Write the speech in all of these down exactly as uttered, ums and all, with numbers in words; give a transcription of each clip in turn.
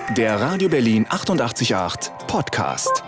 Der Radio Berlin achtundachtzig Komma acht Podcast.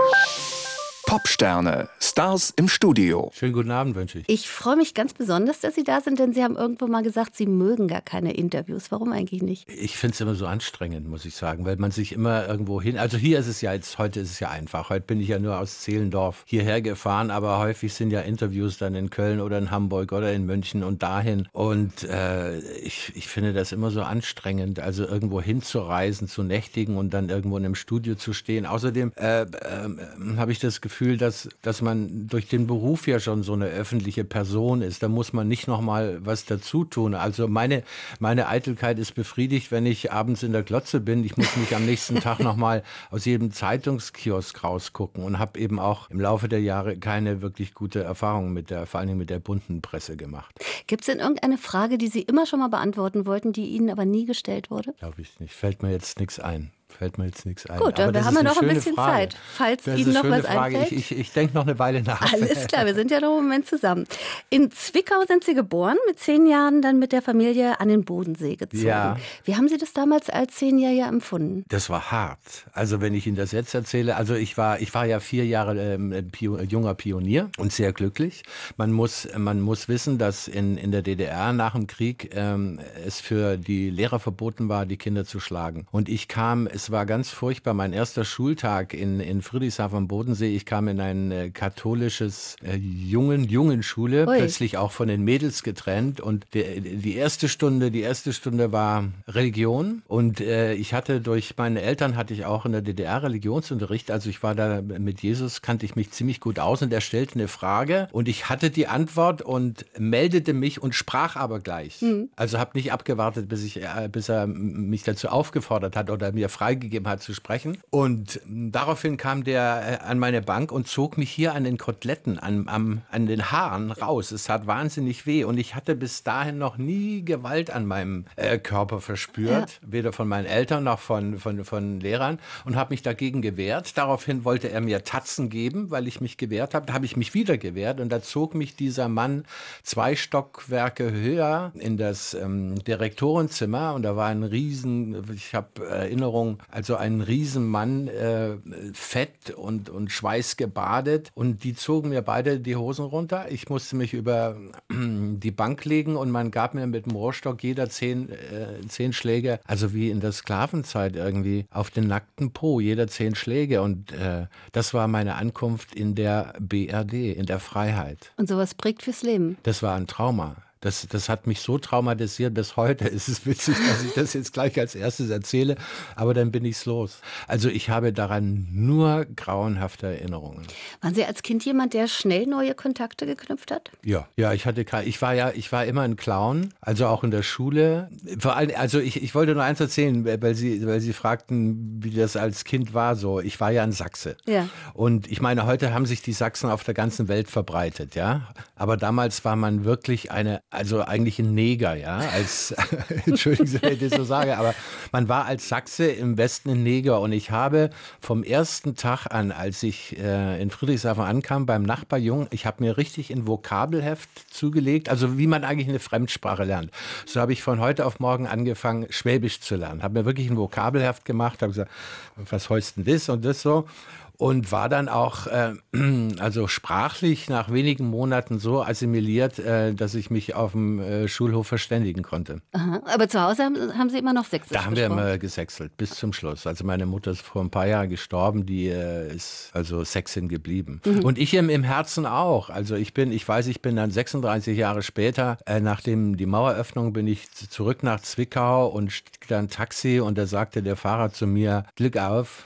Popsterne, Stars im Studio. Schönen guten Abend wünsche ich. Ich freue mich ganz besonders, dass Sie da sind, denn Sie haben irgendwo mal gesagt, Sie mögen gar keine Interviews. Warum eigentlich nicht? Ich finde es immer so anstrengend, muss ich sagen, weil man sich immer irgendwo hin... Also hier ist es ja jetzt, heute ist es ja einfach. Heute bin ich ja nur aus Zehlendorf hierher gefahren, aber häufig sind ja Interviews dann in Köln oder in Hamburg oder in München und dahin. Und äh, ich, ich finde das immer so anstrengend, also irgendwo hinzureisen, zu nächtigen und dann irgendwo in einem Studio zu stehen. Außerdem äh, äh, habe ich das Gefühl, dass, dass man durch den Beruf ja schon so eine öffentliche Person ist. Da muss man nicht noch mal was dazu tun. Also meine, meine Eitelkeit ist befriedigt, wenn ich abends in der Glotze bin. Ich muss mich am nächsten Tag noch mal aus jedem Zeitungskiosk rausgucken und habe eben auch im Laufe der Jahre keine wirklich gute Erfahrung mit der, vor allen Dingen mit der bunten Presse gemacht. Gibt es denn irgendeine Frage, die Sie immer schon mal beantworten wollten, die Ihnen aber nie gestellt wurde? Glaube ich nicht. Fällt mir jetzt nichts ein. Fällt mir jetzt nichts ein. Gut, dann haben wir noch ein bisschen Frage. Zeit, falls das Ihnen ist noch eine was schöne Frage. einfällt. Ich, ich, ich denke noch eine Weile nach. Alles klar, wir sind ja noch einen Moment zusammen. In Zwickau sind Sie geboren, mit zehn Jahren dann mit der Familie an den Bodensee gezogen. Ja. Wie haben Sie das damals als Zehnjähriger empfunden? Das war hart. Also wenn ich Ihnen das jetzt erzähle, also ich war, ich war ja vier Jahre ähm, Pio, junger Pionier und sehr glücklich. Man muss, man muss wissen, dass in, in der D D R nach dem Krieg ähm, es für die Lehrer verboten war, die Kinder zu schlagen. Und ich kam, es war ganz furchtbar, mein erster Schultag in, in Friedrichshafen am Bodensee. Ich kam in ein äh, katholisches äh, Jungen, Jungenschule, Ui. plötzlich auch von den Mädels getrennt. Und die, die erste Stunde, die erste Stunde war Religion. Und äh, ich hatte durch meine Eltern hatte ich auch in der D D R Religionsunterricht. Also ich war da mit Jesus, kannte ich mich ziemlich gut aus. Und er stellte eine Frage und ich hatte die Antwort und meldete mich und sprach aber gleich. Mhm. Also habe nicht abgewartet, bis, ich, äh, bis er mich dazu aufgefordert hat oder mir freigegeben hat zu sprechen. Und daraufhin kam der an meine Bank und zog mich hier an den Koteletten, an, an, an den Haaren raus. Es tat wahnsinnig weh und ich hatte bis dahin noch nie Gewalt an meinem äh, Körper verspürt, ja. Weder von meinen Eltern noch von, von, von Lehrern, und habe mich dagegen gewehrt. Daraufhin wollte er mir Tatzen geben, weil ich mich gewehrt habe. Da habe ich mich wieder gewehrt und da zog mich dieser Mann zwei Stockwerke höher in das ähm, Direktorenzimmer und da war ein riesen, ich habe Erinnerung, also ein Riesenmann, äh, fett und, und schweißgebadet, und die zogen mir beide die Hosen runter. Ich musste mich über die Bank legen und man gab mir mit dem Rohrstock jeder zehn, äh, zehn Schläge, also wie in der Sklavenzeit irgendwie, auf den nackten Po, jeder zehn Schläge, und äh, das war meine Ankunft in der B R D, in der Freiheit. Und sowas prägt fürs Leben? Das war ein Trauma. Das, das hat mich so traumatisiert bis heute. Es ist witzig, dass ich das jetzt gleich als erstes erzähle, aber dann bin ich's los. Also ich habe daran nur grauenhafte Erinnerungen. Waren Sie als Kind jemand, der schnell neue Kontakte geknüpft hat? Ja, ja, ich hatte, ich war ja, ich war immer ein Clown, also auch in der Schule. Vor allem, also ich, ich wollte nur eins erzählen, weil Sie, weil Sie fragten, wie das als Kind war. So, ich war ja ein Sachse. Ja. Und ich meine, heute haben sich die Sachsen auf der ganzen Welt verbreitet, ja. Aber damals war man wirklich eine Also eigentlich ein Neger, ja, als, entschuldigen Sie, wenn ich das so sage, aber man war als Sachse im Westen ein Neger, und ich habe vom ersten Tag an, als ich äh, in Friedrichshafen ankam, beim Nachbarjungen, ich habe mir richtig ein Vokabelheft zugelegt, also wie man eigentlich eine Fremdsprache lernt. So habe ich von heute auf morgen angefangen, Schwäbisch zu lernen, habe mir wirklich ein Vokabelheft gemacht, habe gesagt, was heißt denn das und das so. Und war dann auch, äh, also sprachlich nach wenigen Monaten so assimiliert, äh, dass ich mich auf dem äh, Schulhof verständigen konnte. Aha. Aber zu Hause haben, haben Sie immer noch Sächsisch Da haben gesprochen? wir immer gesächselt, bis zum Schluss. Also meine Mutter ist vor ein paar Jahren gestorben, die äh, ist also Sächsin geblieben. Mhm. Und ich im, im Herzen auch. Also ich bin, ich weiß, ich bin dann sechsunddreißig Jahre später, äh, nachdem die Maueröffnung, bin ich zurück nach Zwickau und stieg dann Taxi, und da sagte der Fahrer zu mir, Glück auf.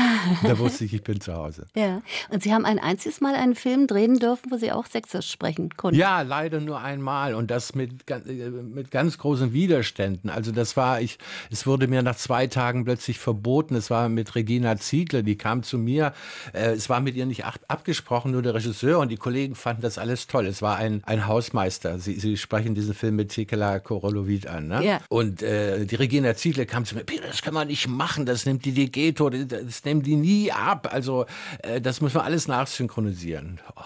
Da wusste ich, ich bin zu Hause. Ja, und Sie haben ein einziges Mal einen Film drehen dürfen, wo Sie auch Sächsisch sprechen konnten. Ja, leider nur einmal, und das mit, mit ganz großen Widerständen. Also das war, ich, es wurde mir nach zwei Tagen plötzlich verboten. Es war mit Regina Ziegler, die kam zu mir. Äh, es war mit ihr nicht abgesprochen, nur der Regisseur, und die Kollegen fanden das alles toll. Es war ein, ein Hausmeister. Sie, Sie sprechen diesen Film mit Tekela Korolowit an. Ne? Ja. Und äh, die Regina Ziegler kam zu mir, Peter, das kann man nicht machen, das nimmt die Degeto, das nehmen die nie ab. Also äh, das muss man alles nachsynchronisieren. Oh,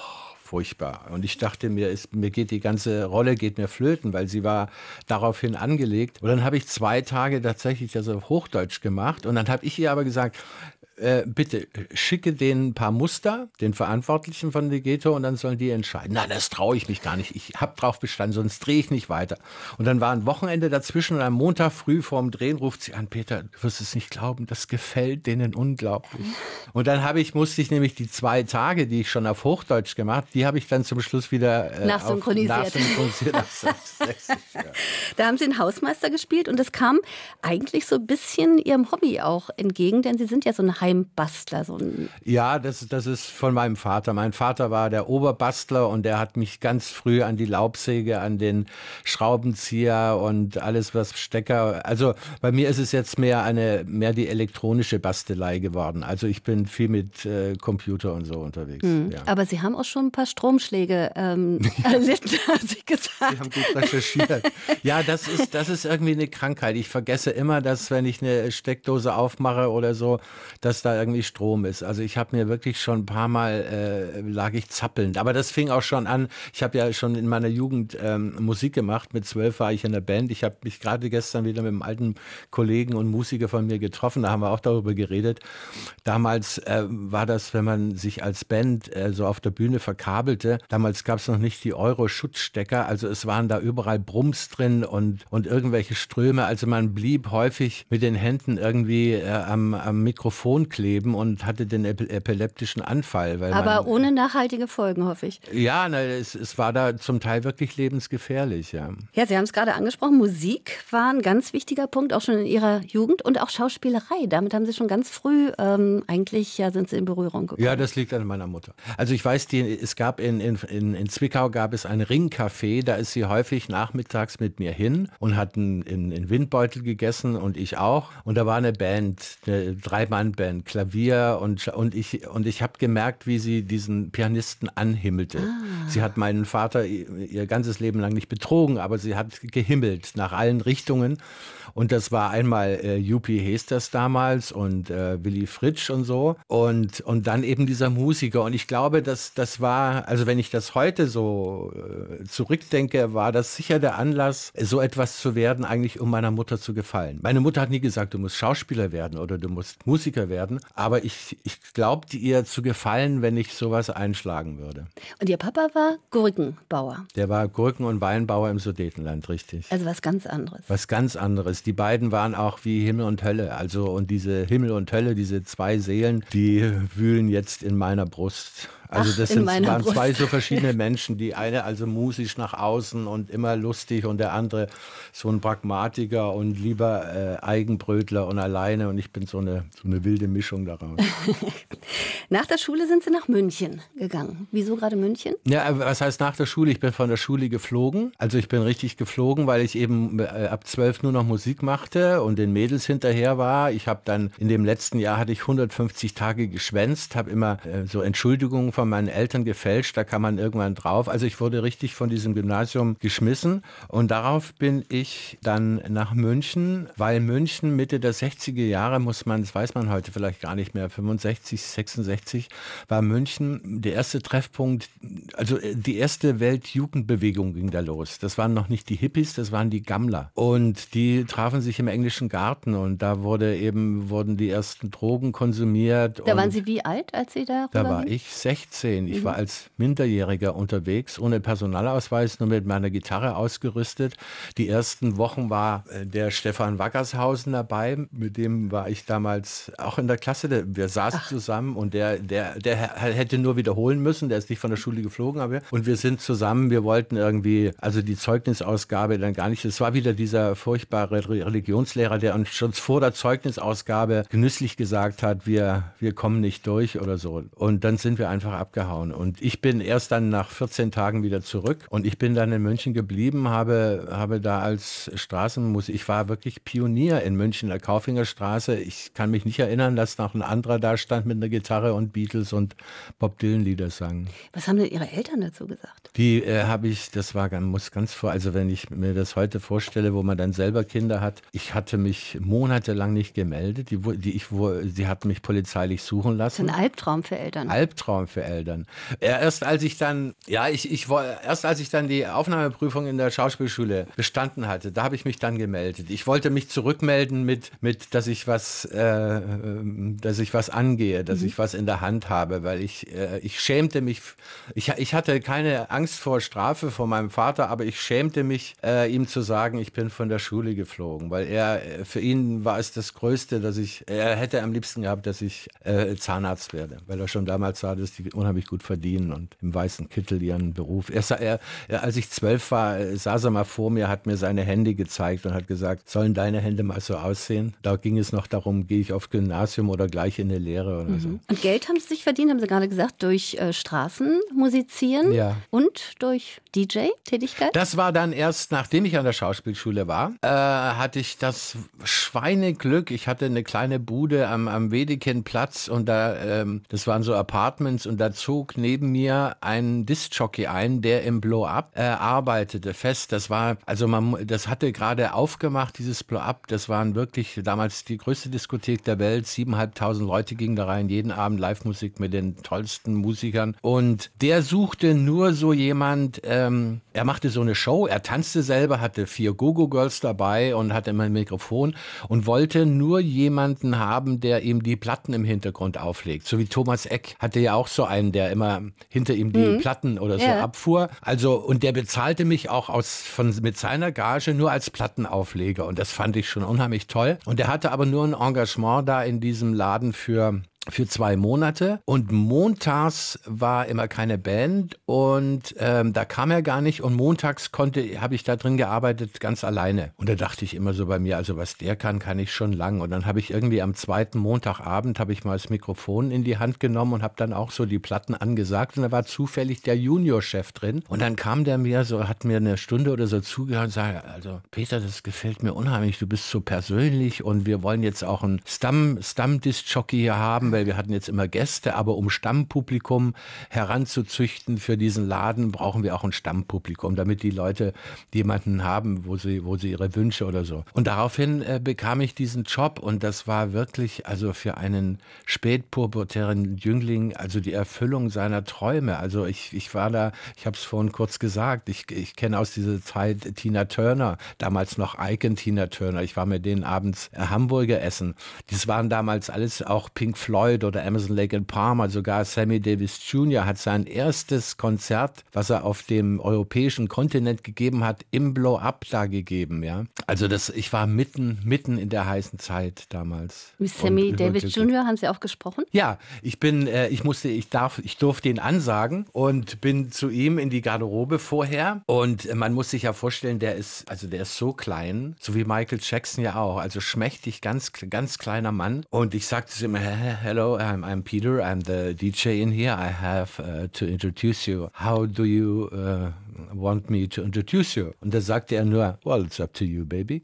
furchtbar. Und ich dachte mir, ist, mir geht die ganze Rolle geht mir flöten, weil sie war daraufhin angelegt. Und dann habe ich zwei Tage tatsächlich das auf Hochdeutsch gemacht. Und dann habe ich ihr aber gesagt, Äh, bitte schicke denen ein paar Muster, den Verantwortlichen von Ligето, und dann sollen die entscheiden. Nein, das traue ich mich gar nicht. Ich habe drauf bestanden, sonst drehe ich nicht weiter. Und dann war ein Wochenende dazwischen und am Montag früh vorm Drehen ruft sie an, Peter, du wirst es nicht glauben, das gefällt denen unglaublich. Und dann habe ich, musste ich nämlich die zwei Tage, die ich schon auf Hochdeutsch gemacht, die habe ich dann zum Schluss wieder äh, nachsynchronisiert. Auf, nachsynchronisiert auf Sächsisch, ja. Da haben Sie einen Hausmeister gespielt und das kam eigentlich so ein bisschen Ihrem Hobby auch entgegen, denn Sie sind ja so ein Heimbastler. So ein ja, das, das ist von meinem Vater. Mein Vater war der Oberbastler und der hat mich ganz früh an die Laubsäge, an den Schraubenzieher und alles, was Stecker. Also bei mir ist es jetzt mehr eine mehr die elektronische Bastelei geworden. Also ich bin viel mit äh, Computer und so unterwegs. Mhm. Ja. Aber Sie haben auch schon ein paar Stromschläge ähm, erlitten, haben Sie gesagt. Sie haben gut recherchiert. Ja, das ist, das ist irgendwie eine Krankheit. Ich vergesse immer, dass wenn ich eine Steckdose aufmache oder so, dass da irgendwie Strom ist. Also ich habe mir wirklich schon ein paar Mal äh, lag ich zappelnd. Aber das fing auch schon an. Ich habe ja schon in meiner Jugend ähm, Musik gemacht. Mit zwölf war ich in der Band. Ich habe mich gerade gestern wieder mit einem alten Kollegen und Musiker von mir getroffen. Da haben wir auch darüber geredet. Damals äh, war das, wenn man sich als Band äh, so auf der Bühne verkabelte. Damals gab es noch nicht die Euro-Schutzstecker. Also es waren da überall Brumms drin und, und irgendwelche Ströme. Also man blieb häufig mit den Händen irgendwie äh, am, am Mikrofon kleben und hatte den epileptischen Anfall. Weil Aber man, ohne nachhaltige Folgen, hoffe ich. Ja, na, es, es war da zum Teil wirklich lebensgefährlich. Ja, ja, Sie haben es gerade angesprochen, Musik war ein ganz wichtiger Punkt, auch schon in Ihrer Jugend und auch Schauspielerei. Damit haben Sie schon ganz früh, ähm, eigentlich ja, sind Sie in Berührung gekommen. Ja, das liegt an meiner Mutter. Also ich weiß, die, es gab in, in, in, in Zwickau gab es ein Ringcafé, da ist sie häufig nachmittags mit mir hin und hat in, in, in Windbeutel gegessen und ich auch. Und da war eine Band, eine Drei-Mann-Band, Klavier und, und ich, und ich habe gemerkt, wie sie diesen Pianisten anhimmelte. Ah. Sie hat meinen Vater ihr, ihr ganzes Leben lang nicht betrogen, aber sie hat gehimmelt nach allen Richtungen. Und das war einmal äh, Juppie Hesters damals und äh, Willy Fritsch und so. Und, und dann eben dieser Musiker. Und ich glaube, dass das war, also wenn ich das heute so äh, zurückdenke, war das sicher der Anlass, so etwas zu werden, eigentlich um meiner Mutter zu gefallen. Meine Mutter hat nie gesagt, du musst Schauspieler werden oder du musst Musiker werden. Aber ich, ich glaubte ihr zu gefallen, wenn ich sowas einschlagen würde. Und Ihr Papa war Gurkenbauer? Der war Gurken- und Weinbauer im Sudetenland, richtig. Also was ganz anderes. Was ganz anderes. Die beiden waren auch wie Himmel und Hölle. Also und diese Himmel und Hölle, diese zwei Seelen, die wühlen jetzt in meiner Brust. Also Ach, das sind, waren Brust. zwei so verschiedene Menschen. Die eine also musisch nach außen und immer lustig und der andere so ein Pragmatiker und lieber äh, Eigenbrötler und alleine. Und ich bin so eine, so eine wilde Mischung daraus. Nach der Schule sind Sie nach München gegangen. Wieso gerade München? Ja, was heißt nach der Schule? Ich bin von der Schule geflogen. Also ich bin richtig geflogen, weil ich eben äh, ab zwölf nur noch Musik machte und den Mädels hinterher war. Ich habe dann in dem letzten Jahr hatte ich hundertfünfzig Tage geschwänzt, habe immer äh, so Entschuldigungen von meinen Eltern gefälscht, da kam man irgendwann drauf. Also ich wurde richtig von diesem Gymnasium geschmissen und darauf bin ich dann nach München, weil München Mitte der sechziger Jahre, muss man, das weiß man heute vielleicht gar nicht mehr, fünfundsechzig, sechsundsechzig, war München der erste Treffpunkt, also die erste Weltjugendbewegung ging da los. Das waren noch nicht die Hippies, das waren die Gammler. Und die trafen sich im englischen Garten und da wurde eben, wurden die ersten Drogen konsumiert. Da waren Sie wie alt, als Sie da Da war ich sechzehn. Ich war als Minderjähriger unterwegs, ohne Personalausweis, nur mit meiner Gitarre ausgerüstet. Die ersten Wochen war der Stefan Wackershausen dabei, mit dem war ich damals auch in der Klasse. Wir saßen Ach. zusammen und der, der, der hätte nur wiederholen müssen, der ist nicht von der Schule geflogen. Aber und wir sind zusammen, wir wollten irgendwie, also die Zeugnisausgabe dann gar nicht, es war wieder dieser furchtbare Religionslehrer, der uns schon vor der Zeugnisausgabe genüsslich gesagt hat, wir, wir kommen nicht durch oder so. Und dann sind wir einfach abgehauen. Und ich bin erst dann nach vierzehn Tagen wieder zurück und ich bin dann in München geblieben, habe, habe da als Straßenmusik, ich war wirklich Pionier in München, der Kaufingerstraße. Ich kann mich nicht erinnern, dass noch ein anderer da stand mit einer Gitarre und Beatles und Bob Dylan Lieder sang. Was haben denn Ihre Eltern dazu gesagt? Die äh, habe ich, das war ganz, muss ganz vor, also wenn ich mir das heute vorstelle, wo man dann selber Kinder hat, ich hatte mich monatelang nicht gemeldet. Die, die, ich, die hat mich polizeilich suchen lassen. Das ist ein Albtraum für Eltern. Albtraum für Eltern. Erst als ich dann, ja, ich, ich erst als ich dann die Aufnahmeprüfung in der Schauspielschule bestanden hatte, da habe ich mich dann gemeldet. Ich wollte mich zurückmelden mit, mit dass ich was, äh, dass ich was angehe, dass mhm. ich was in der Hand habe, weil ich, äh, ich schämte mich. Ich, ich hatte keine Angst vor Strafe von meinem Vater, aber ich schämte mich, äh, ihm zu sagen, ich bin von der Schule geflogen, weil er, für ihn war es das Größte, dass ich, er hätte am liebsten gehabt, dass ich äh, Zahnarzt werde, weil er schon damals sah, dass die unheimlich gut verdienen und im weißen Kittel ihren Beruf. Er, er, er, als ich zwölf war, saß er mal vor mir, hat mir seine Hände gezeigt und hat gesagt, sollen deine Hände mal so aussehen? Da ging es noch darum, gehe ich auf Gymnasium oder gleich in eine Lehre oder mhm. so. Und Geld haben Sie sich verdient, haben Sie gerade gesagt, durch äh, Straßenmusizieren ja. und durch D J-Tätigkeit? Das war dann erst, nachdem ich an der Schauspielschule war, äh, hatte ich das Schweineglück. Ich hatte eine kleine Bude am, am Wedekindplatz und da, ähm, das waren so Apartments und da zog neben mir ein Diskjockey ein, der im Blow-Up äh, arbeitete fest. Das war, also man, das hatte gerade aufgemacht, dieses Blow-Up. Das waren wirklich damals die größte Diskothek der Welt. Siebeneinhalbtausend Leute gingen da rein, jeden Abend Live-Musik mit den tollsten Musikern. Und der suchte nur so jemand, ähm, er machte so eine Show, er tanzte selber, hatte vier Go-Go-Girls dabei und hatte immer ein Mikrofon und wollte nur jemanden haben, der ihm die Platten im Hintergrund auflegt. So wie Thomas Eck hatte ja auch so einen, der immer hinter ihm die mhm. Platten oder so ja. abfuhr. Also, und der bezahlte mich auch aus, von, mit seiner Gage nur als Plattenaufleger. Und das fand ich schon unheimlich toll. Und er hatte aber nur ein Engagement da in diesem Laden für für zwei Monate und montags war immer keine Band und ähm, da kam er gar nicht und montags konnte, habe ich da drin gearbeitet, ganz alleine. Und da dachte ich immer so bei mir, also was der kann, kann ich schon lang. Und dann habe ich irgendwie am zweiten Montagabend, habe ich mal das Mikrofon in die Hand genommen und habe dann auch so die Platten angesagt und da war zufällig der Juniorchef drin und dann kam der mir so, hat mir eine Stunde oder so zugehört und sagte, also Peter, das gefällt mir unheimlich, du bist so persönlich und wir wollen jetzt auch einen Stamm, Stamm-Disc-Jockey hier haben, weil wir hatten jetzt immer Gäste, aber um Stammpublikum heranzuzüchten für diesen Laden, brauchen wir auch ein Stammpublikum, damit die Leute jemanden haben, wo sie, wo sie ihre Wünsche oder so. Und daraufhin äh, bekam ich diesen Job und das war wirklich, also für einen spätpubertären Jüngling, also die Erfüllung seiner Träume. Also ich, ich war da, ich habe es vorhin kurz gesagt, ich, ich kenne aus dieser Zeit Tina Turner, damals noch Icon Tina Turner. Ich war mit denen abends Hamburger essen. Das waren damals alles auch Pink Floyd oder Emerson, Lake and Palmer, sogar Sammy Davis Junior hat sein erstes Konzert, was er auf dem europäischen Kontinent gegeben hat, im Blow-Up da gegeben, ja. Also das, ich war mitten, mitten in der heißen Zeit damals. Mit Sammy Davis Junior haben Sie auch gesprochen? Ja, ich bin, äh, ich musste, ich darf, ich durfte ihn ansagen und bin zu ihm in die Garderobe vorher und man muss sich ja vorstellen, der ist, also der ist so klein, so wie Michael Jackson ja auch, also schmächtig, ganz, ganz kleiner Mann und ich sagte zu ihm, hello, I'm, I'm Peter, I'm the D J in here. I have uh, to introduce you. How do you uh, want me to introduce you? Und da sagte er nur, well, it's up to you, baby.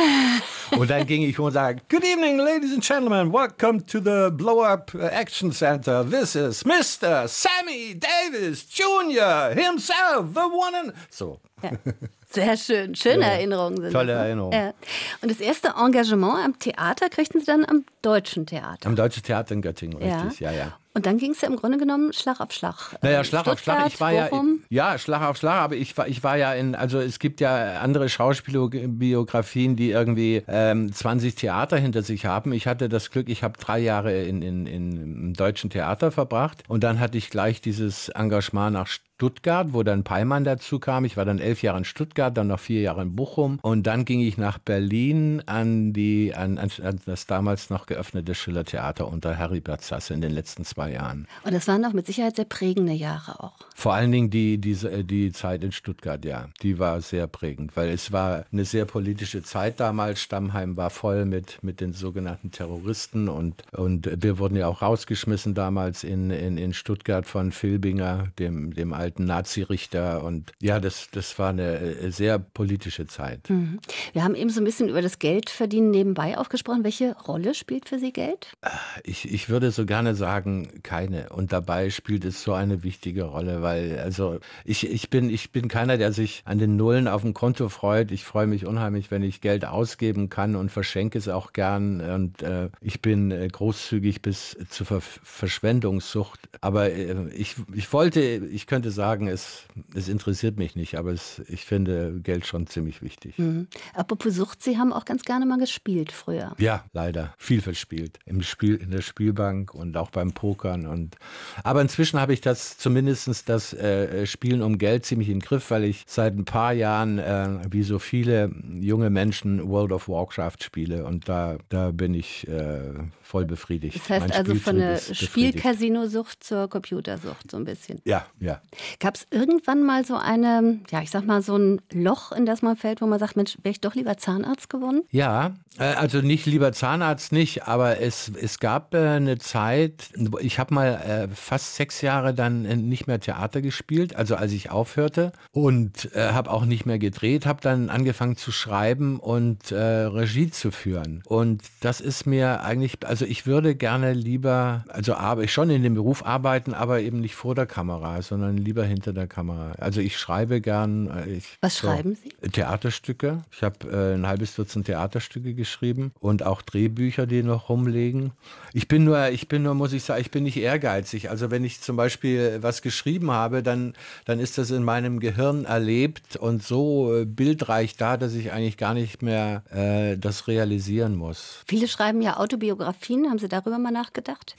Und dann ging ich und sagte, good evening, ladies and gentlemen. Welcome to the Blow-Up Action Center. This is Mister Sammy Davis Junior himself, the one and... So. Ja. Sehr schön. Schöne ja, Erinnerungen sind tolle das. Erinnerungen. Ja. Und das erste Engagement am Theater kriegten Sie dann am Deutschen Theater. Am Deutschen Theater in Göttingen, richtig, ja, ja. ja. Und dann ging es ja im Grunde genommen Schlag auf Schlag. Naja, Schlag auf Schlag. Ich war ja, ja, Schlag auf Schlag, aber ich war, ich war ja in, also es gibt ja andere Schauspielbiografien, die irgendwie ähm, zwanzig Theater hinter sich haben. Ich hatte das Glück, ich habe drei Jahre in, in, in, im Deutschen Theater verbracht und dann hatte ich gleich dieses Engagement nach Stuttgart, wo dann Peimann dazu kam. Ich war dann elf Jahre in Stuttgart, dann noch vier Jahre in Bochum und dann ging ich nach Berlin an die an, an das damals noch geöffnete Schillertheater unter Heribert Sasse in den letzten zwei Jahren. Und das waren doch mit Sicherheit sehr prägende Jahre auch. Vor allen Dingen die, die, die Zeit in Stuttgart, ja, die war sehr prägend, weil es war eine sehr politische Zeit damals. Stammheim war voll mit, mit den sogenannten Terroristen und, und wir wurden ja auch rausgeschmissen damals in, in, in Stuttgart von Filbinger, dem, dem alten Nazi-Richter und ja, das, das war eine sehr politische Zeit. Mhm. Wir haben eben so ein bisschen über das Geldverdienen nebenbei auch gesprochen. Welche Rolle spielt für Sie Geld? Ich, ich würde so gerne sagen, keine. Und dabei spielt es so eine wichtige Rolle, weil also ich, ich, bin, ich bin keiner, der sich an den Nullen auf dem Konto freut. Ich freue mich unheimlich, wenn ich Geld ausgeben kann und verschenke es auch gern. Und äh, ich bin äh, großzügig bis zur Ver Verschwendungssucht. Aber äh, ich, ich wollte, ich könnte sagen, es, es interessiert mich nicht, aber es, ich finde Geld schon ziemlich wichtig. Mhm. Apropos Sucht, Sie haben auch ganz gerne mal gespielt früher. Ja, leider. Viel verspielt. Im Spiel, in der Spielbank und auch beim Pokern. Und, aber inzwischen habe ich das zumindest das äh, Spielen um Geld ziemlich in den Griff, weil ich seit ein paar Jahren, äh, wie so viele junge Menschen, World of Warcraft spiele. Und da, da bin ich äh, voll befriedigt. Das heißt mein also von der Spieltrieb ist Spielcasino-Sucht zur Computersucht so ein bisschen. Ja, ja. Gab es irgendwann mal so eine, ja ich sag mal so ein Loch, in das man fällt, wo man sagt, Mensch, wäre ich doch lieber Zahnarzt geworden? Ja, äh, also nicht lieber Zahnarzt nicht, aber es, es gab äh, eine Zeit, ich habe mal äh, fast sechs Jahre dann äh, nicht mehr Theater gespielt, also als ich aufhörte und äh, habe auch nicht mehr gedreht, habe dann angefangen zu schreiben und äh, Regie zu führen. Und das ist mir eigentlich, also ich würde gerne lieber, also arbeite schon in dem Beruf arbeiten, aber eben nicht vor der Kamera, sondern lieber hinter der Kamera. Also ich schreibe gern. äh, Ich, Was so, schreiben Sie? Theaterstücke. Ich habe äh, ein halbes Dutzend Theaterstücke geschrieben und auch Drehbücher, die noch rumliegen. Ich bin nur, ich bin nur, muss ich sagen, ich bin nicht ehrgeizig. Also wenn ich zum Beispiel was geschrieben habe, dann, dann ist das in meinem Gehirn erlebt und so äh, bildreich da, dass ich eigentlich gar nicht mehr äh, das realisieren muss. Viele schreiben ja Autobiografien. Haben Sie darüber mal nachgedacht?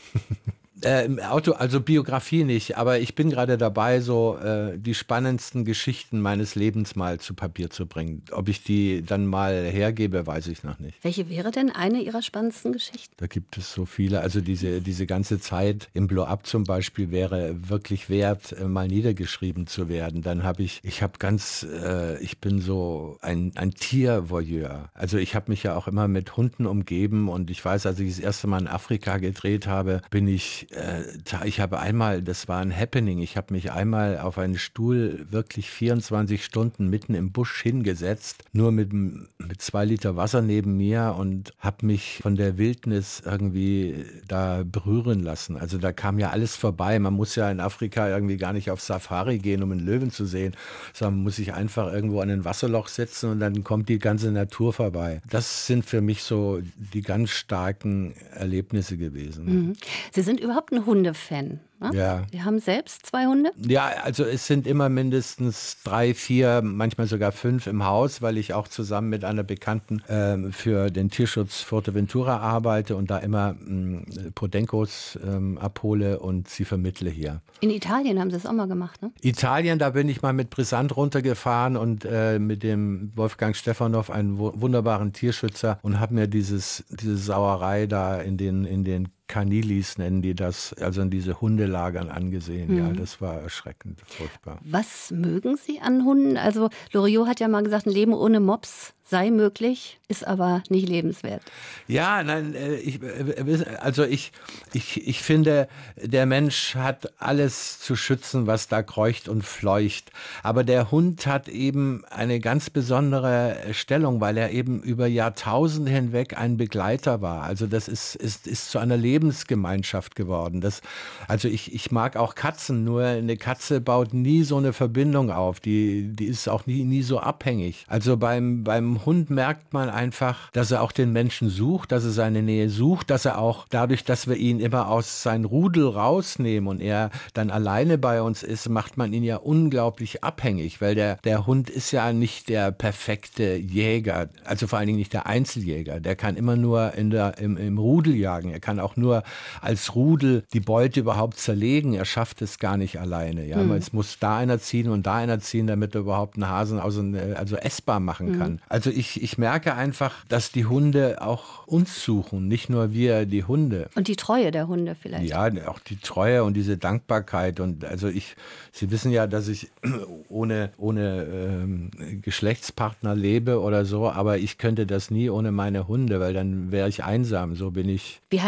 Äh, im Auto, also Biografie nicht, aber ich bin gerade dabei, so äh, die spannendsten Geschichten meines Lebens mal zu Papier zu bringen. Ob ich die dann mal hergebe, weiß ich noch nicht. Welche wäre denn eine Ihrer spannendsten Geschichten? Da gibt es so viele. Also diese, diese ganze Zeit im Blow-Up zum Beispiel wäre wirklich wert, äh, mal niedergeschrieben zu werden. Dann habe ich, ich habe ganz, äh, ich bin so ein, ein Tiervoyeur. Also ich habe mich ja auch immer mit Hunden umgeben und ich weiß, als ich das erste Mal in Afrika gedreht habe, bin ich Ich habe einmal, das war ein Happening, ich habe mich einmal auf einen Stuhl wirklich vierundzwanzig Stunden mitten im Busch hingesetzt, nur mit, mit zwei Liter Wasser neben mir und habe mich von der Wildnis irgendwie da berühren lassen. Also da kam ja alles vorbei. Man muss ja in Afrika irgendwie gar nicht auf Safari gehen, um einen Löwen zu sehen, sondern man muss sich einfach irgendwo an ein Wasserloch setzen und dann kommt die ganze Natur vorbei. Das sind für mich so die ganz starken Erlebnisse gewesen. Mhm. Sie sind überhaupt ein Hundefan, ne? Ja. Sie haben selbst zwei Hunde? Ja, also es sind immer mindestens drei, vier, manchmal sogar fünf im Haus, weil ich auch zusammen mit einer Bekannten ähm, für den Tierschutz Fuerteventura arbeite und da immer ähm, Podencos ähm, abhole und sie vermittle hier. In Italien haben Sie es auch mal gemacht, ne? Italien, da bin ich mal mit Brisant runtergefahren und äh, mit dem Wolfgang Stephanov, einen wunderbaren Tierschützer, und habe mir dieses, diese Sauerei da in den, in den Canilis nennen die das, also in diese Hundelagern angesehen. Mhm. Ja, das war erschreckend, furchtbar. Was mögen Sie an Hunden? Also Loriot hat ja mal gesagt, ein Leben ohne Mops sei möglich, ist aber nicht lebenswert. Ja, nein, ich, also ich, ich, ich finde, der Mensch hat alles zu schützen, was da kreucht und fleucht. Aber der Hund hat eben eine ganz besondere Stellung, weil er eben über Jahrtausende hinweg ein Begleiter war. Also das ist, ist, ist zu einer Lebensgemeinschaft geworden. Das, also ich, ich mag auch Katzen, nur eine Katze baut nie so eine Verbindung auf. Die, die ist auch nie, nie so abhängig. Also beim, beim Hund merkt man einfach, dass er auch den Menschen sucht, dass er seine Nähe sucht, dass er auch dadurch, dass wir ihn immer aus seinem Rudel rausnehmen und er dann alleine bei uns ist, macht man ihn ja unglaublich abhängig, weil der, der Hund ist ja nicht der perfekte Jäger, also vor allen Dingen nicht der Einzeljäger. Der kann immer nur in der, im, im Rudel jagen. Er kann auch nur als Rudel die Beute überhaupt zerlegen. Er schafft es gar nicht alleine. Ja? Mhm. Es muss da einer ziehen und da einer ziehen, damit er überhaupt einen Hasen also, also essbar machen kann. Mhm. Also ich, ich merke einfach, dass die Hunde auch uns suchen, nicht nur wir die Hunde. Und die Treue der Hunde vielleicht. Ja, auch die Treue und diese Dankbarkeit. Und also ich, Sie wissen ja, dass ich ohne, ohne ähm, Geschlechtspartner lebe oder so, aber ich könnte das nie ohne meine Hunde, weil dann wäre ich einsam. So bin ich. Wie halten Sie es denn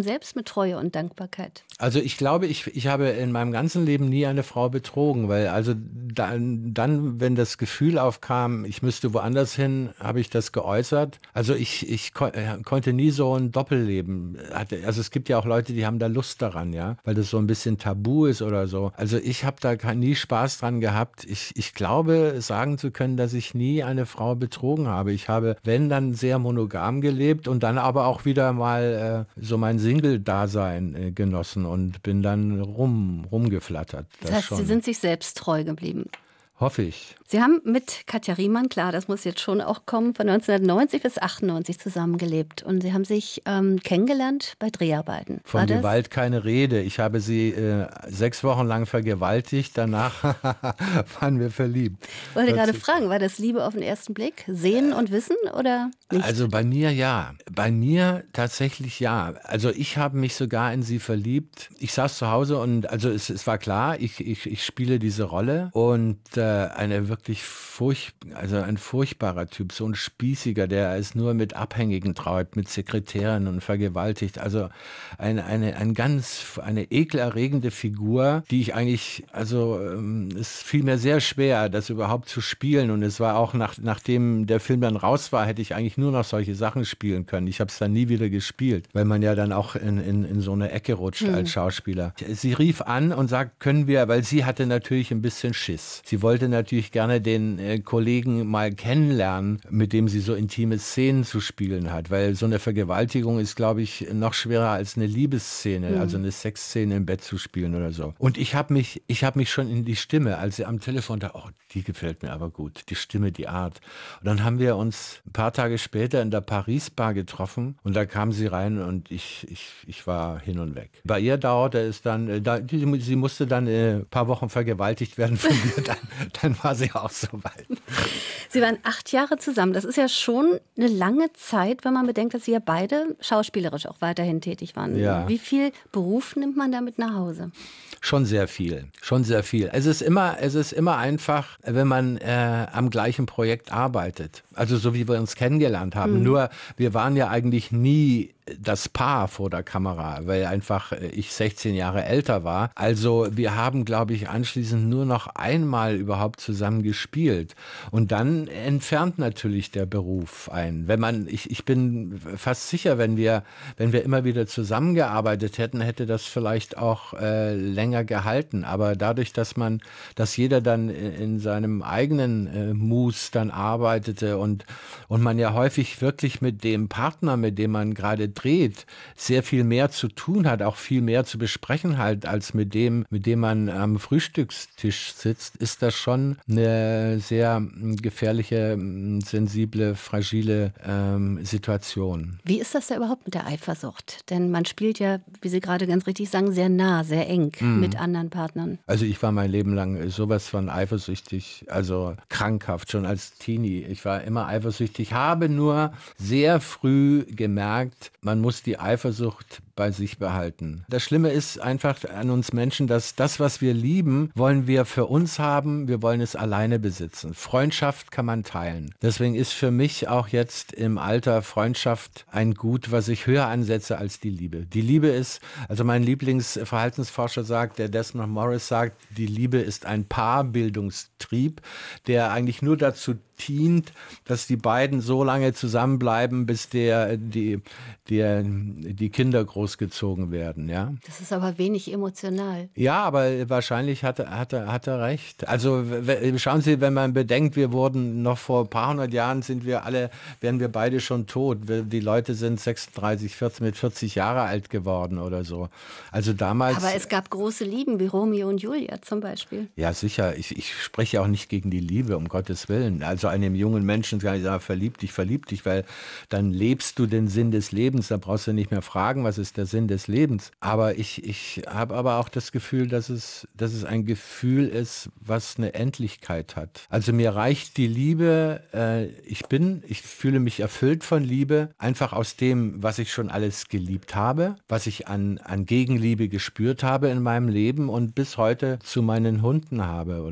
man selbst mit Treue und Dankbarkeit? Also ich glaube, ich, ich habe in meinem ganzen Leben nie eine Frau betrogen, weil also dann, dann, wenn das Gefühl aufkam, ich müsste woanders hin, habe ich das geäußert. Also ich, ich ko- konnte nie so ein Doppelleben. Also es gibt ja auch Leute, die haben da Lust daran, ja, weil das so ein bisschen tabu ist oder so. Also ich habe da kein- nie Spaß dran gehabt. Ich, ich glaube, sagen zu können, dass ich nie eine Frau betrogen habe. Ich habe, wenn, dann sehr monogam gelebt und dann aber auch wieder mal äh, so mein Single-Dasein äh, genossen und bin dann rum, rumgeflattert. Das, Das heißt, schon. Sie sind sich selbst treu geblieben. Hoffe ich. Sie haben mit Katja Riemann, klar, das muss jetzt schon auch kommen, von neunzehnhundertneunzig bis achtundneunzig zusammengelebt. Und Sie haben sich ähm, kennengelernt bei Dreharbeiten. Von War das? Gewalt keine Rede. Ich habe sie äh, sechs Wochen lang vergewaltigt. Danach waren wir verliebt. Ich wollte gerade fragen, war das Liebe auf den ersten Blick? Sehen und wissen oder nicht? Also bei mir ja. Bei mir tatsächlich ja. Also ich habe mich sogar in sie verliebt. Ich saß zu Hause und also es, es war klar, ich, ich, ich spiele diese Rolle und äh, eine wirklich furch, also ein furchtbarer Typ, so ein Spießiger, der es nur mit Abhängigen traut, mit Sekretären und vergewaltigt. Also eine, eine, ein ganz, eine ekelerregende Figur, die ich eigentlich, also ähm, es fiel mir sehr schwer, das überhaupt zu spielen. Und es war auch, nach, nachdem der Film dann raus war, hätte ich eigentlich nur noch solche Sachen spielen können. Ich habe es dann nie wieder gespielt, weil man ja dann auch in, in, in so eine Ecke rutscht hm. als Schauspieler. Sie rief an und sagt, können wir, weil sie hatte natürlich ein bisschen Schiss. Sie wollte natürlich gerne den äh, Kollegen mal kennenlernen, mit dem sie so intime Szenen zu spielen hat, weil so eine Vergewaltigung ist, glaube ich, noch schwerer als eine Liebesszene, mhm. also eine Sexszene im Bett zu spielen oder so. Und ich habe mich, ich habe mich schon in die Stimme, als sie am Telefon da, oh, die gefällt mir aber gut, die Stimme, die Art. Und dann haben wir uns ein paar Tage später in der Paris Bar getroffen und da kam sie rein und ich, ich, ich war hin und weg. Bei ihr dauerte es dann, äh, da, die, sie musste dann äh, ein paar Wochen vergewaltigt werden von mir, dann, dann war sie auch so weit. Sie waren acht Jahre zusammen. Das ist ja schon eine lange Zeit, wenn man bedenkt, dass Sie ja beide schauspielerisch auch weiterhin tätig waren. Ja. Wie viel Beruf nimmt man damit nach Hause? Schon sehr viel, schon sehr viel. Es ist immer, es ist immer einfach, wenn man äh, am gleichen Projekt arbeitet. Also so wie wir uns kennengelernt haben. Mhm. Nur wir waren ja eigentlich nie das Paar vor der Kamera, weil einfach ich sechzehn Jahre älter war. Also wir haben, glaube ich, anschließend nur noch einmal überhaupt zusammen gespielt. Und dann entfernt natürlich der Beruf ein. Wenn man, ich, ich bin fast sicher, wenn wir, wenn wir immer wieder zusammengearbeitet hätten, hätte das vielleicht auch äh, länger gehalten. Aber dadurch, dass man, dass jeder dann in seinem eigenen äh, Mus dann arbeitete und, und man ja häufig wirklich mit dem Partner, mit dem man gerade dreht, sehr viel mehr zu tun hat, auch viel mehr zu besprechen halt, als mit dem, mit dem man am Frühstückstisch sitzt, ist das schon eine sehr gefährliche, sensible, fragile ähm, Situation. Wie ist das da überhaupt mit der Eifersucht? Denn man spielt ja, wie Sie gerade ganz richtig sagen, sehr nah, sehr eng mm. mit anderen Partnern. Also ich war mein Leben lang sowas von eifersüchtig, also krankhaft, schon als Teenie. Ich war immer eifersüchtig, habe nur sehr früh gemerkt, man muss die Eifersucht bei sich behalten. Das Schlimme ist einfach an uns Menschen, dass das, was wir lieben, wollen wir für uns haben, wir wollen es alleine besitzen. Freundschaft kann man teilen. Deswegen ist für mich auch jetzt im Alter Freundschaft ein Gut, was ich höher ansetze als die Liebe. Die Liebe ist, also mein Lieblingsverhaltensforscher sagt, der Desmond Morris sagt, die Liebe ist ein Paarbildungstrieb, der eigentlich nur dazu dient, dass die beiden so lange zusammenbleiben, bis der, die, der, die Kinder großgezogen werden. Ja? Das ist aber wenig emotional. Ja, aber wahrscheinlich hat, hat, hat er recht. Also schauen Sie, wenn man bedenkt, wir wurden noch vor ein paar hundert Jahren, sind wir alle, wären wir beide schon tot. Die Leute sind sechsunddreißig, vierzig, mit vierzig Jahre alt geworden oder so. Also damals. Aber es gab große Lieben, wie Romeo und Julia zum Beispiel. Ja, sicher. Ich, ich spreche auch nicht gegen die Liebe, um Gottes Willen. Also einem jungen Menschen kann ich sagen, verlieb dich, verlieb dich, weil dann lebst du den Sinn des Lebens. Da brauchst du nicht mehr fragen, was ist der Sinn des Lebens. Aber ich, ich habe aber auch das Gefühl, dass es, dass es ein Gefühl ist, was eine Endlichkeit hat. Also mir reicht die Liebe, äh, ich bin, ich fühle mich erfüllt von Liebe, einfach aus dem, was ich schon alles geliebt habe, was ich an, an Gegenliebe gespürt habe in meinem Leben und bis heute zu meinen Hunden habe oder so.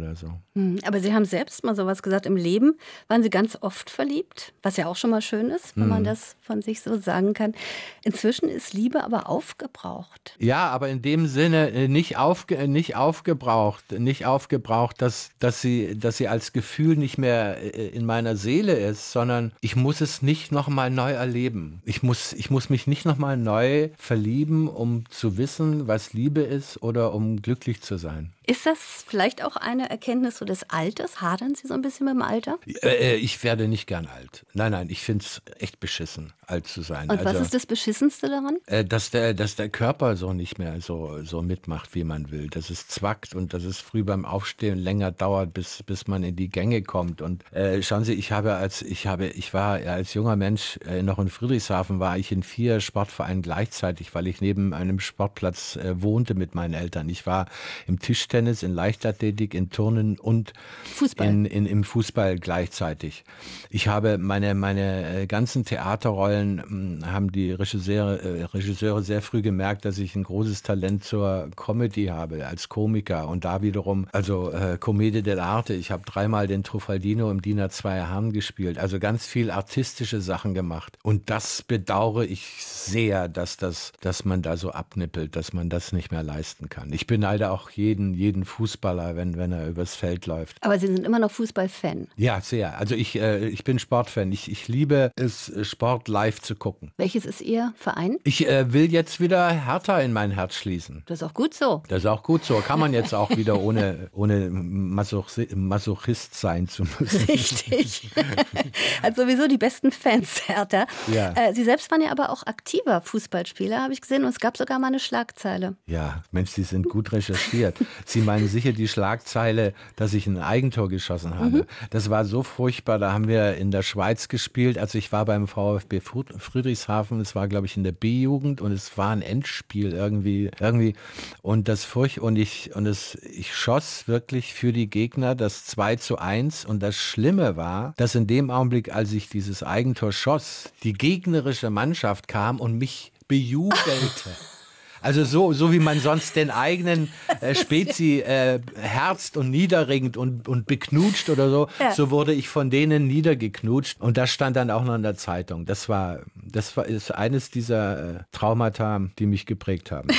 Hm, aber Sie haben selbst mal sowas gesagt, im Leben waren Sie ganz oft verliebt, was ja auch schon mal schön ist, wenn man das von sich so sagen kann. Inzwischen ist Liebe aber aufgebraucht. Ja, aber in dem Sinne äh, nicht, aufge, nicht aufgebraucht, nicht aufgebraucht, dass, dass, sie, dass sie als Gefühl nicht mehr äh, in meiner Seele ist, sondern ich muss es nicht nochmal neu erleben. Ich muss, ich muss mich nicht nochmal neu verlieben, um zu wissen, was Liebe ist oder um glücklich zu sein. Ist das vielleicht auch eine Erkenntnis so des Alters? Hadern Sie so ein bisschen mit dem Alter? Äh, ich werde nicht gern alt. Nein, nein, ich finde es echt beschissen, alt zu sein. Und was also, ist das Beschissenste daran? äh, dass, der, dass der Körper so nicht mehr so, so mitmacht, wie man will. Dass es zwackt und dass es früh beim Aufstehen länger dauert, bis, bis man in die Gänge kommt. Und äh, schauen Sie, ich habe als ich habe, ich war als junger Mensch äh, noch in Friedrichshafen, war ich in vier Sportvereinen gleichzeitig, weil ich neben einem Sportplatz äh, wohnte mit meinen Eltern. Ich war im Tischtennis, in Leichtathletik, in Turnen und Fußball. In, in, im Fußball gleichzeitig. Ich habe meine, meine ganzen Theaterrollen, mh, haben die Regisseure, äh, Regisseure sehr früh gemerkt, dass ich ein großes Talent zur Comedy habe, als Komiker. Und da wiederum, also äh, Commedia dell'arte, ich habe dreimal den Truffaldino im Diener zweier Herren gespielt, also ganz viel artistische Sachen gemacht. Und das bedauere ich sehr, dass, das, dass man da so abnippelt, dass man das nicht mehr leisten kann. Ich beneide auch jeden, jeden Fußballer, wenn, wenn er übers Feld läuft. Aber Sie sind immer noch Fußballfan. Ja, sehr. Also ich, äh, ich bin Sportfan. Ich, ich liebe es, Sport live zu gucken. Welches ist Ihr Verein? Ich äh, will jetzt wieder Hertha in mein Herz schließen. Das ist auch gut so. Das ist auch gut so. Kann man jetzt auch wieder ohne, ohne Masochi- Masochist sein zu müssen. Richtig. Hat sowieso die besten Fans, Hertha. Ja. Äh, Sie selbst waren ja aber auch aktiver Fußballspieler, habe ich gesehen. Und es gab sogar mal eine Schlagzeile. Ja, Mensch, Sie sind gut recherchiert. Sie meinen sicher die Schlagzeile, dass ich ein Eigentor geschossen habe. Mhm. Das war so furchtbar. Da haben wir in der Schweiz gespielt. Also ich war beim VfB Friedrichshafen. Es war, glaube ich, in der B-Jugend und es war ein Endspiel irgendwie. irgendwie. Und das furcht und ich und es ich schoss wirklich für die Gegner das zwei zu eins. Und das Schlimme war, dass in dem Augenblick, als ich dieses Eigentor schoss, die gegnerische Mannschaft kam und mich bejubelte. Also so, so wie man sonst den eigenen äh, Spezi äh, herzt und niederringt und, und beknutscht oder so, ja. So wurde ich von denen niedergeknutscht. Und das stand dann auch noch in der Zeitung. Das war, das war ist eines dieser äh, Traumata, die mich geprägt haben.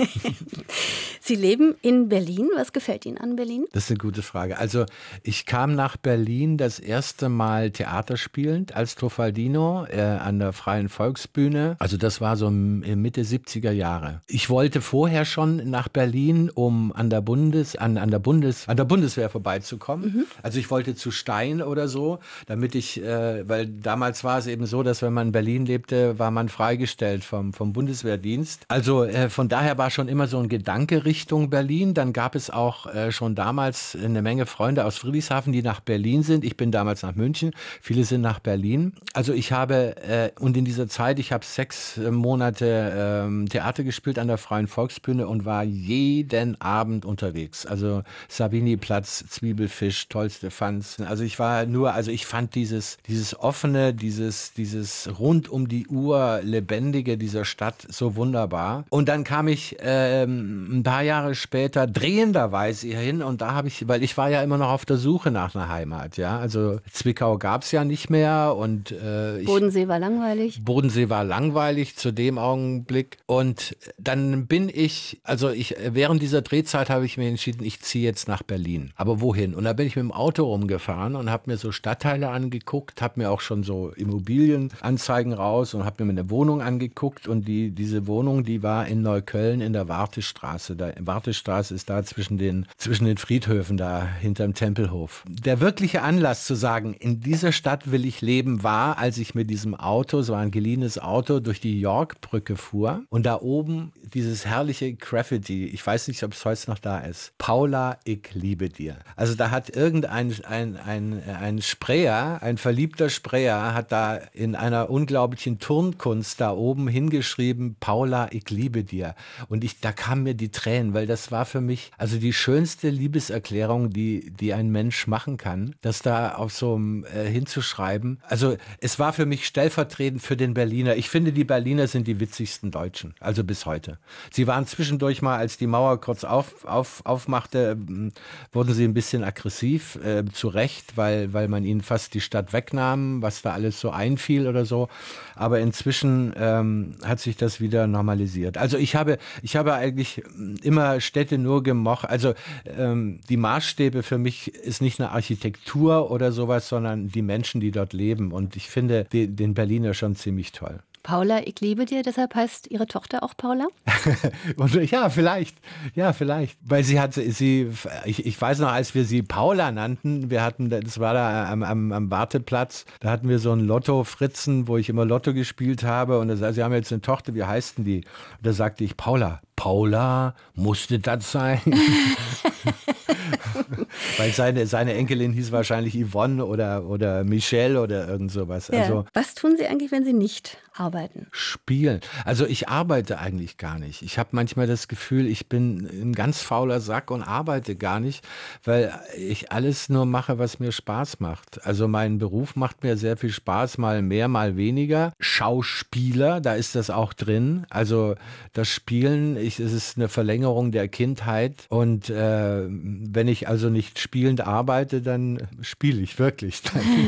Sie leben in Berlin. Was gefällt Ihnen an Berlin? Das ist eine gute Frage. Also ich kam nach Berlin das erste Mal Theater spielend als Truffaldino äh, an der Freien Volksbühne. Also das war so Mitte siebziger Jahre. Ich wollte vorher schon nach Berlin, um an der Bundes, an, an der Bundes, an der Bundeswehr vorbeizukommen. Mhm. Also ich wollte zu Stein oder so, damit ich, äh, weil damals war es eben so, dass wenn man in Berlin lebte, war man freigestellt vom, vom Bundeswehrdienst. Also äh, von daher war schon immer so ein Gedanke Richtung Berlin. Dann gab es auch äh, schon damals eine Menge Freunde aus Friedrichshafen, die nach Berlin sind. Ich bin damals nach München. Viele sind nach Berlin. Also ich habe, äh, und in dieser Zeit, ich habe sechs äh, Monate äh, Theater gespielt an der Freien Volksbühne und war jeden Abend unterwegs. Also Savini-Platz, Zwiebelfisch, tollste Fanz. Also ich war nur, also ich fand dieses, dieses offene, dieses, dieses rund um die Uhr lebendige dieser Stadt so wunderbar. Und dann kam ich ähm, ein paar Jahre später drehenderweise hier hin und da habe ich, weil ich war ja immer noch auf der Suche nach einer Heimat, ja. Also Zwickau gab es ja nicht mehr und äh, ich, Bodensee war langweilig. Bodensee war langweilig zu dem Augenblick und dann bin ich, also ich, während dieser Drehzeit habe ich mir entschieden, ich ziehe jetzt nach Berlin. Aber wohin? Und da bin ich mit dem Auto rumgefahren und habe mir so Stadtteile angeguckt, habe mir auch schon so Immobilienanzeigen raus und habe mir eine Wohnung angeguckt und die, diese Wohnung, die war in Neukölln in der Wartestraße. Da, Wartestraße ist da zwischen den, zwischen den Friedhöfen da hinterm Tempelhof. Der wirkliche Anlass zu sagen, in dieser Stadt will ich leben, war, als ich mit diesem Auto, es war ein geliehenes Auto, durch die Yorkbrücke fuhr und da oben dieses herrliche Graffiti, ich weiß nicht, ob es heute noch da ist. Paula, ich liebe dir. Also da hat irgendein ein, ein, ein Sprayer, ein verliebter Sprayer, hat da in einer unglaublichen Turnkunst da oben hingeschrieben, Paula, ich liebe dir. Und ich, da kamen mir die Tränen Tränen, weil das war für mich also die schönste Liebeserklärung, die, die ein Mensch machen kann, das da auf so einem äh, hinzuschreiben. Also es war für mich stellvertretend für den Berliner. Ich finde, die Berliner sind die witzigsten Deutschen, also bis heute. Sie waren zwischendurch mal, als die Mauer kurz auf, auf, aufmachte, äh, wurden sie ein bisschen aggressiv, äh, zu Recht, weil, weil man ihnen fast die Stadt wegnahm, was da alles so einfiel oder so. Aber inzwischen ähm, hat sich das wieder normalisiert. Also ich habe, ich habe eigentlich immer Städte nur gemocht. Also ähm, die Maßstäbe für mich ist nicht eine Architektur oder sowas, sondern die Menschen, die dort leben. Und ich finde die, den Berliner schon ziemlich toll. Paula, ich liebe dir, deshalb heißt Ihre Tochter auch Paula? Und ja, vielleicht. Ja, vielleicht. Weil sie hat, sie, ich, ich weiß noch, als wir sie Paula nannten, wir hatten, das war da am, am, am Warteplatz, da hatten wir so einen Lotto-Fritzen, wo ich immer Lotto gespielt habe. Und da sagte, sie haben jetzt eine Tochter, wie heißt denn die? Und da sagte ich, Paula. Paula, musste das sein? Weil seine, seine Enkelin hieß wahrscheinlich Yvonne oder, oder Michelle oder irgend sowas. Ja. Also, was tun Sie eigentlich, wenn Sie nicht arbeiten? Spielen. Also ich arbeite eigentlich gar nicht. Ich habe manchmal das Gefühl, ich bin ein ganz fauler Sack und arbeite gar nicht, weil ich alles nur mache, was mir Spaß macht. Also mein Beruf macht mir sehr viel Spaß, mal mehr, mal weniger. Schauspieler, da ist das auch drin. Also das Spielen, ich, es ist eine Verlängerung der Kindheit. Und äh, wenn ich also nicht spielend arbeite, dann spiele ich wirklich.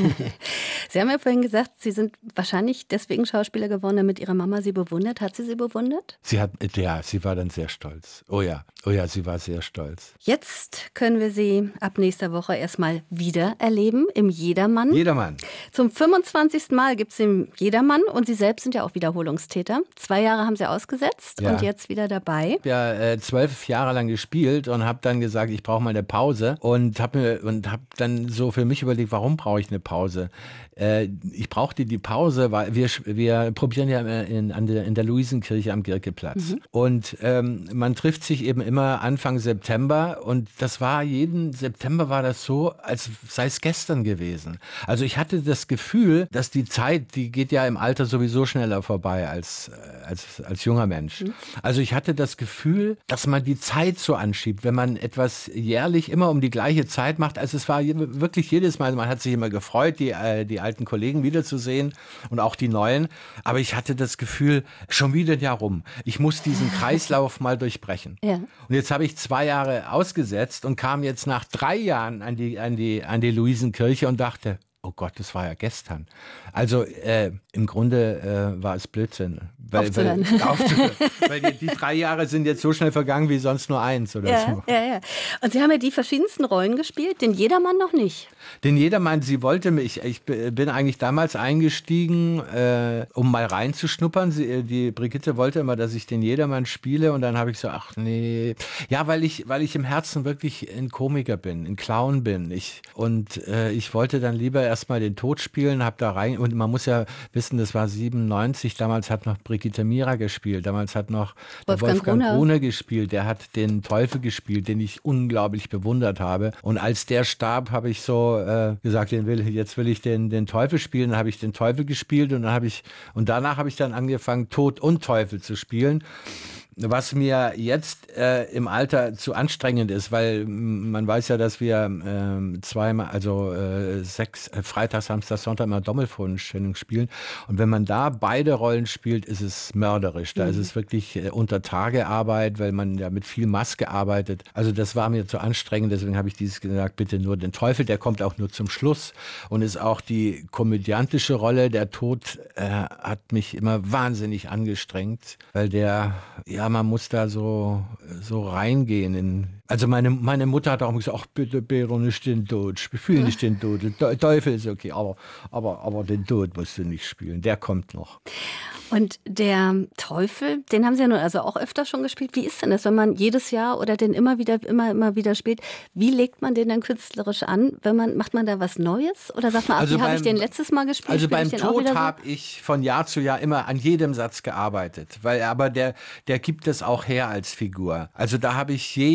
Sie haben ja vorhin gesagt, Sie sind wahrscheinlich deswegen Schauspieler geworden, damit Ihre Mama Sie bewundert. Hat sie Sie bewundert? Sie hat, ja, sie war dann sehr stolz. Oh ja, oh ja, sie war sehr stolz. Jetzt können wir Sie ab nächster Woche erstmal wieder erleben im Jedermann. Jedermann. Zum fünfundzwanzigsten Mal gibt es den Jedermann und Sie selbst sind ja auch Wiederholungstäter. Zwei Jahre haben Sie ausgesetzt Ja. und jetzt wieder dabei. Ich habe ja äh, zwölf Jahre lang gespielt und habe dann gesagt, ich brauche mal eine Pause und habe mir und habe dann so für mich überlegt, warum brauche ich eine Pause? Äh, ich brauchte die Pause, weil wir, wir probieren ja in, an der, in der Luisenkirche am Girkeplatz. Mhm. Und ähm, man trifft sich eben immer Anfang September und das war, jeden September war das so, als sei es gestern gewesen. Also ich hatte das Gefühl, dass die Zeit, die geht ja im Alter sowieso schneller vorbei als, als, als junger Mensch. Mhm. Also ich hatte das Gefühl, dass man die Zeit so anschiebt, wenn man etwas jährlich immer um die gleiche Zeit macht. Also es war wirklich jedes Mal, man hat sich immer gefreut, die, die alten Kollegen wiederzusehen und auch die neuen. Aber ich hatte das Gefühl, schon wieder ein Jahr rum. Ich muss diesen Kreislauf mal durchbrechen. Ja. Und jetzt habe ich zwei Jahre ausgesetzt und kam jetzt nach drei Jahren an die, an die, an die Luisenkirche und dachte, oh Gott, das war ja gestern. Also äh, im Grunde äh, war es Blödsinn. Weil, aufzuhören. Weil, aufzuhören. weil die, die drei Jahre sind jetzt so schnell vergangen wie sonst nur eins oder ja, so. Ja, ja. Und Sie haben ja die verschiedensten Rollen gespielt, den Jedermann noch nicht. Den Jedermann, sie wollte mich, ich bin eigentlich damals eingestiegen, äh, um mal reinzuschnuppern. Sie, die Brigitte wollte immer, dass ich den Jedermann spiele und dann habe ich so, ach nee. Ja, weil ich, weil ich im Herzen wirklich ein Komiker bin, ein Clown bin. Ich, und äh, ich wollte dann lieber erstmal den Tod spielen, habe da rein, und man muss ja wissen, das war siebenundneunzig, damals hat noch Brigitte Mira gespielt, damals hat noch Wolfgang, Wolfgang Gruner gespielt, der hat den Teufel gespielt, den ich unglaublich bewundert habe. Und als der starb, habe ich so äh, gesagt, den will, jetzt will ich den, den Teufel spielen, dann habe ich den Teufel gespielt und dann habe ich, und danach habe ich dann angefangen, Tod und Teufel zu spielen. Was mir jetzt äh, im Alter zu anstrengend ist, weil man weiß ja, dass wir äh, zweimal, also äh, sechs, äh, Freitag, Samstag, Sonntag immer Dommelvorstellungen spielen. Und wenn man da beide Rollen spielt, ist es mörderisch. Da mhm. ist es wirklich äh, unter Tage Arbeit, weil man ja mit viel Maske arbeitet. Also das war mir zu anstrengend, deswegen habe ich dieses gesagt, bitte nur den Teufel, der kommt auch nur zum Schluss und ist auch die komödiantische Rolle. Der Tod äh, hat mich immer wahnsinnig angestrengt, weil der, ja, Ja, man muss da so, so reingehen. In, also meine, meine Mutter hat auch gesagt, ach bitte, Bero, nicht den Tod, spiel nicht den Tod. Der Teufel ist okay, aber, aber, aber den Tod musst du nicht spielen, der kommt noch. Und der Teufel, den haben Sie ja nun also auch öfter schon gespielt. Wie ist denn das, wenn man jedes Jahr oder den immer wieder, immer, immer wieder spielt? Wie legt man den dann künstlerisch an? Wenn man, macht man da was Neues? Oder sagt man, ach, also wie habe ich den letztes Mal gespielt? Also Spiel beim ich den auch Tod wieder so? habe ich von Jahr zu Jahr immer an jedem Satz gearbeitet. Weil, aber der, der gibt es auch her als Figur. Also da habe ich jeden Satz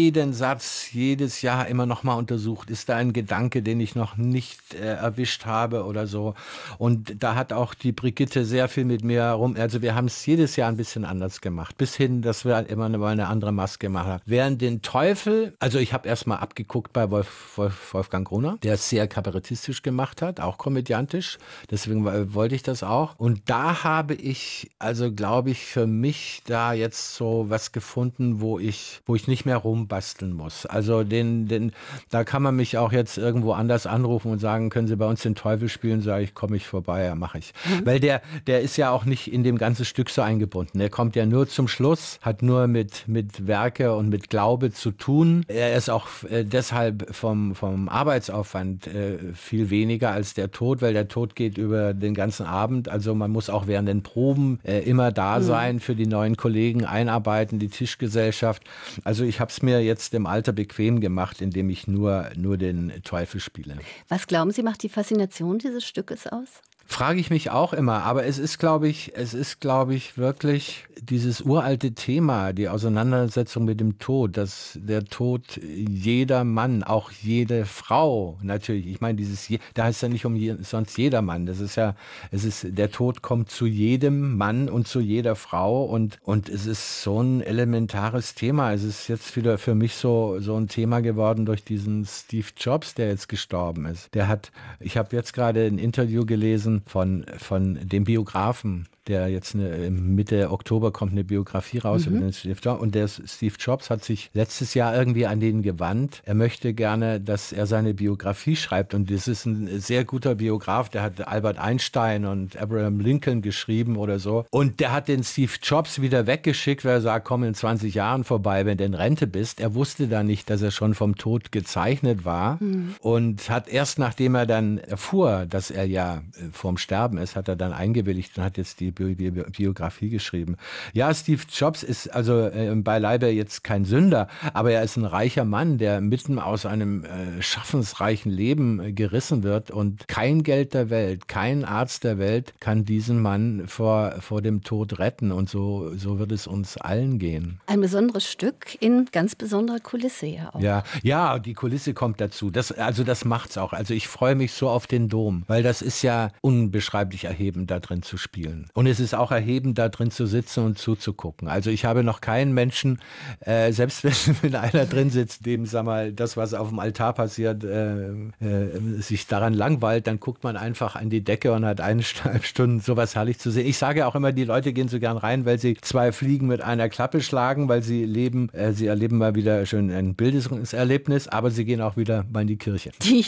Satz jedes Jahr immer noch mal untersucht. Ist da ein Gedanke, den ich noch nicht äh, erwischt habe oder so? Und da hat auch die Brigitte sehr viel mit mir rum. Also wir haben es jedes Jahr ein bisschen anders gemacht. Bis hin, dass wir halt immer eine, eine andere Maske gemacht haben. Während den Teufel, also ich habe erst mal abgeguckt bei Wolf, Wolf, Wolfgang Gruner, der es sehr kabarettistisch gemacht hat, auch komödiantisch. Deswegen wollte ich das auch. Und da habe ich, also glaube ich, für mich da jetzt so was gefunden, wo ich, wo ich nicht mehr rumbasteln muss. Also den, den, da kann man mich auch jetzt irgendwo anders anrufen und sagen, können Sie bei uns den Teufel spielen? Sage ich, komme ich vorbei, ja, mache ich. Mhm. Weil der, der ist ja auch nicht in dem ganzen Stück so eingebunden. Der kommt ja nur zum Schluss, hat nur mit, mit Werke und mit Glaube zu tun. Er ist auch äh, deshalb vom, vom Arbeitsaufwand äh, viel weniger als der Tod, weil der Tod geht über den ganzen Abend. Also man muss auch während den Proben äh, immer da sein, mhm. für die neuen Kollegen einarbeiten, die Tischgesellschaft. Also ich habe es mir jetzt im Alter bequem gemacht, indem ich nur, nur den Teufel spiele. Was glauben Sie, macht die Faszination dieses Stückes aus? Frage ich mich auch immer, aber es ist, glaube ich, es ist, glaube ich, wirklich dieses uralte Thema, die Auseinandersetzung mit dem Tod, dass der Tod jeder Mann, auch jede Frau, natürlich, ich meine, dieses, da heißt es ja nicht um je, sonst jeder Mann, das ist ja, es ist, der Tod kommt zu jedem Mann und zu jeder Frau und, und es ist so ein elementares Thema. Es ist jetzt wieder für mich so, so ein Thema geworden durch diesen Steve Jobs, der jetzt gestorben ist. Der hat, ich habe jetzt gerade ein Interview gelesen, Von, von dem Biografen, der jetzt eine, Mitte Oktober kommt eine Biografie raus mhm. über den Steve Jobs. Und der Steve Jobs hat sich letztes Jahr irgendwie an den gewandt. Er möchte gerne, dass er seine Biografie schreibt. Und das ist ein sehr guter Biograf. Der hat Albert Einstein und Abraham Lincoln geschrieben oder so. Und der hat den Steve Jobs wieder weggeschickt, weil er sagt, komm in zwanzig Jahren vorbei, wenn du in Rente bist. Er wusste da nicht, dass er schon vom Tod gezeichnet war. Mhm. Und hat erst, nachdem er dann erfuhr, dass er ja vorm Sterben ist, hat er dann eingewilligt und hat jetzt die Bi- Bi- Biografie geschrieben. Ja, Steve Jobs ist also äh, beileibe jetzt kein Sünder, aber er ist ein reicher Mann, der mitten aus einem äh, schaffensreichen Leben äh, gerissen wird und kein Geld der Welt, kein Arzt der Welt kann diesen Mann vor, vor dem Tod retten und so, so wird es uns allen gehen. Ein besonderes Stück in ganz besonderer Kulisse ja auch. Ja, ja, die Kulisse kommt dazu. Das, also das macht's auch. Also ich freue mich so auf den Dom, weil das ist ja unbeschreiblich erhebend, da drin zu spielen. Und es ist auch erhebend, da drin zu sitzen und zuzugucken. Also ich habe noch keinen Menschen, äh, selbst wenn einer drin sitzt, dem, sag mal, das, was auf dem Altar passiert, äh, äh, sich daran langweilt, dann guckt man einfach an die Decke und hat eineinhalb Stunden sowas herrlich zu sehen. Ich sage auch immer, die Leute gehen so gern rein, weil sie zwei Fliegen mit einer Klappe schlagen, weil sie leben, äh, sie erleben mal wieder schön ein Bildungserlebnis, aber sie gehen auch wieder mal in die Kirche. Die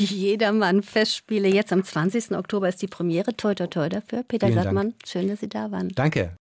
Jedermann-Festspiele, jetzt am zwanzigsten Oktober ist die Premiere. Toi, toi, toi dafür. Peter Vielen Sattmann, Dank. schön, dass Sie da waren. Danke.